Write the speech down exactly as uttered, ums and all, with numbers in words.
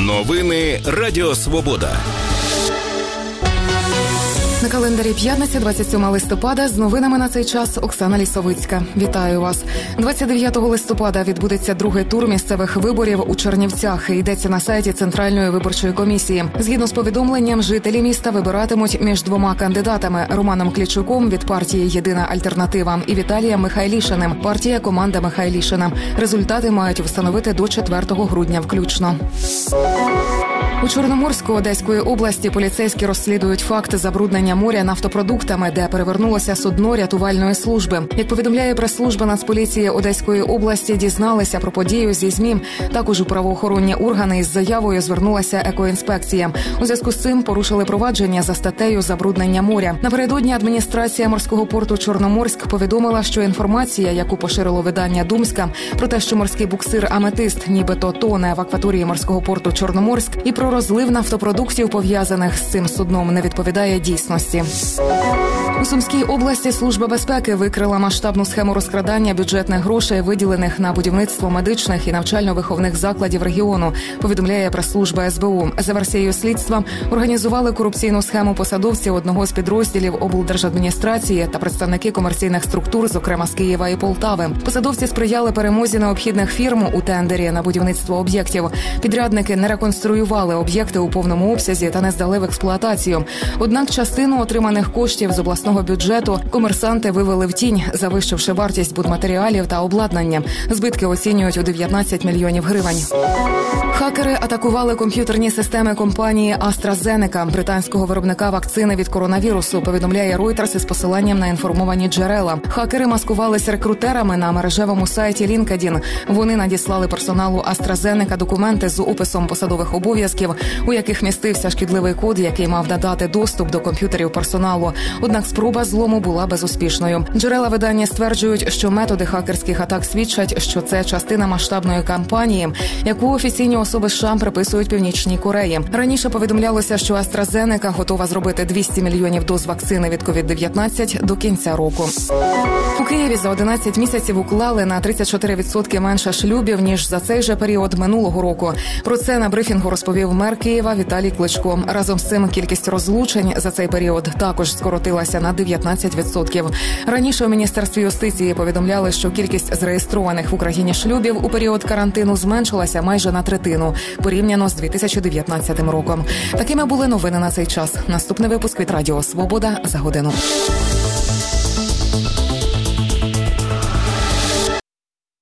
Новини Радіо Свобода. На календарі п'ятниця, двадцять сьомого листопада. З новинами на цей час Оксана Лісовицька. Вітаю вас. двадцять дев'ятого листопада відбудеться другий тур місцевих виборів у Чернівцях. Йдеться на сайті Центральної виборчої комісії. Згідно з повідомленням, жителі міста вибиратимуть між двома кандидатами – Романом Клічуком від партії «Єдина альтернатива» і Віталієм Михайлішиним, партія «Команда Михайлішина». Результати мають встановити до четвертого грудня включно. У Чорноморську Одеської області поліцейські розслідують факт забруднення моря нафтопродуктами, де перевернулося судно рятувальної служби. Як повідомляє прес-служба Нацполіції Одеської області, дізналися про подію зі ЗМІ. Також у правоохоронні органи із заявою звернулася екоінспекція. У зв'язку з цим порушили провадження за статтею «Забруднення моря». Напередодні адміністрація морського порту Чорноморськ повідомила, що інформація, яку поширило видання «Думська», про те, що морський буксир «Аметист» нібито тоне в акваторії морського порту Чорноморськ, і про розлив нафтопродуктів, пов'язаних з цим судном, не відповідає дійсності. У Сумській області Служба безпеки викрила масштабну схему розкрадання бюджетних грошей, виділених на будівництво медичних і навчально-виховних закладів регіону, повідомляє прес-служба ес бе у. За версією слідства, організували корупційну схему посадовці одного з підрозділів облдержадміністрації та представники комерційних структур, зокрема з Києва і Полтави. Посадовці сприяли перемозі необхідних фірм у тендері на будівництво об'єктів. Підрядники не реконструювали об'єкти у повному обсязі та не здали в експлуатацію. Однак частину отриманих коштів з обласного бюджету комерсанти вивели в тінь, завищивши вартість будматеріалів та обладнання. Збитки оцінюють у дев'ятнадцять мільйонів гривень. Хакери атакували комп'ютерні системи компанії AstraZeneca, британського виробника вакцини від коронавірусу, повідомляє Reuters із посиланням на інформовані джерела. Хакери маскувалися рекрутерами на мережевому сайті LinkedIn. Вони надіслали персоналу AstraZeneca документи з описом посадових обов'язків, у яких містився шкідливий код, який мав надати доступ до комп'ютерів персоналу. Однак спроба злому була безуспішною. Джерела видання стверджують, що методи хакерських атак свідчать, що це частина масштабної кампанії, яку офіційні особи США приписують Північній Кореї. Раніше повідомлялося, що AstraZeneca готова зробити двісті мільйонів доз вакцини від ковід дев'ятнадцять до кінця року. У Києві за одинадцять місяців уклали на тридцять чотири відсотки менше шлюбів, ніж за цей же період минулого року. Про це на брифінгу розповів мер Києва Віталій Кличко. Разом з цим кількість розлучень за цей період також скоротилася на дев'ятнадцять відсотків. Раніше у Міністерстві юстиції повідомляли, що кількість зареєстрованих в Україні шлюбів у період карантину зменшилася майже на третину, порівняно з дві тисячі дев'ятнадцятим роком. Такими були новини на цей час. Наступний випуск від Радіо Свобода за годину.